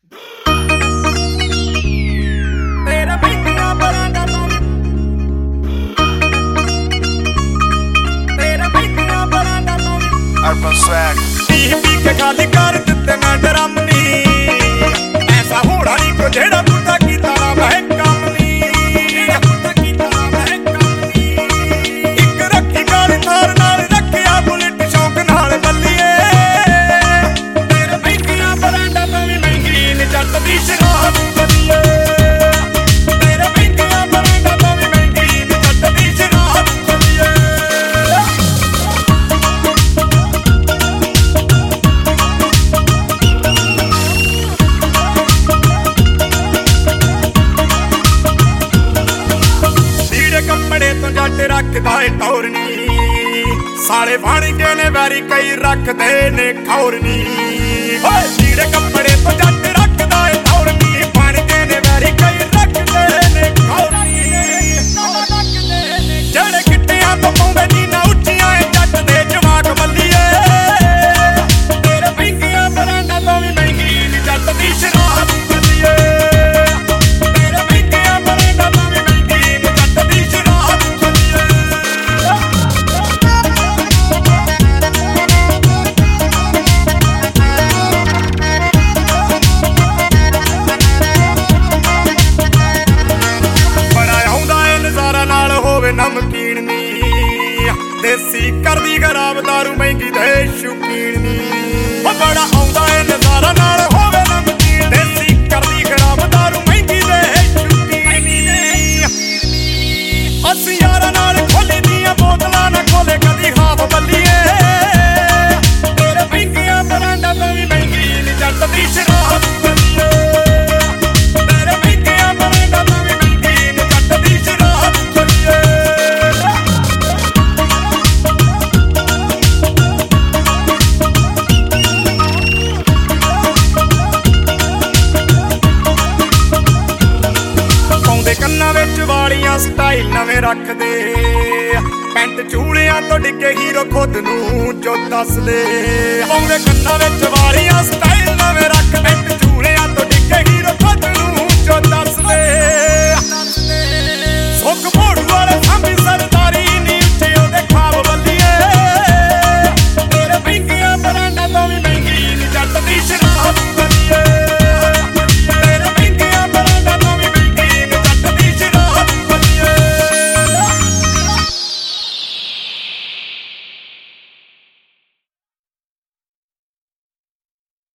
तेरा महंगा बरांडा तेरा महंगा बरांडा Urban Swag पी पी के खाली कर दिते मैं डरम नी ऐसा होड़ा नहीं को जेड़ा पुता कीता ना वह काम नी जेड़ा पुता कीता ना वह काम नी इक रखी गाली थार नाल रखिया बुलेट शौक नाल बल्लीए तेरा महंगा बरांडा तो भी महंगी नी जट दी शराब बल्लीए तेरा महंगा बरांडा तो भी महंगी नी जट दी शराब बल्लीए कपड़े तो जट रखदा है टौरनी साले बन गए ने वैरी कई रखदे ने खौरनी लीड़े कपड़े तो जट रखदा है टौरनी बन गए ने वैरी कई रखदे ने खौरनी जेड़े किट्टियां तो पाउंदे नीना उच्चियां जट दे जवाक बल्लीए तेरे महंगियां बरांडा तो भी महंगी जट दी शराब बल्लीए तेरे महंगियां बरांडा तो भी महंगी जट दी शराब बल्लीए बड़ा आउंदा ए नज़ारा नाल होवे नमकीन नी देसी करदी खराब दारू महंगी दे शौकीन नी बड़ा आउंदा ए नज़ारा नाल होवे नमकीन देसी करदी खराब दारू महंगी दे शौकीन नी ਅਸੀਂ यारा नाल खोली दियां बोतलां ना खोले कदी हाफ बल्लीए तेरे महंगियां बरांडा तो भी महंगी नी जट दी शराब बल्लीए तेरे महंगियां बरांडा तो भी महंगी नी जट दी शराब बल्लीए ਪਾਉਂਦੇ ਕੰਨਾਂ ਵਿੱਚ ਵਾਲੀਆਂ ਸਟਾਈਲ ਨਵੇਂ ਰੱਖਦੇ ਪੈਂਟ ਚੂੜਿਆਂ ਤੋਂ ਡਿੱਗੇ ਹੀਰੋ ਖੁਦ ਨੂੰ ਜੋ ਦੱਸਦੇ ਪਾਉਂਦੇ ਕੰਨਾਂ ਵਿੱਚ ਵਾਲੀਆਂ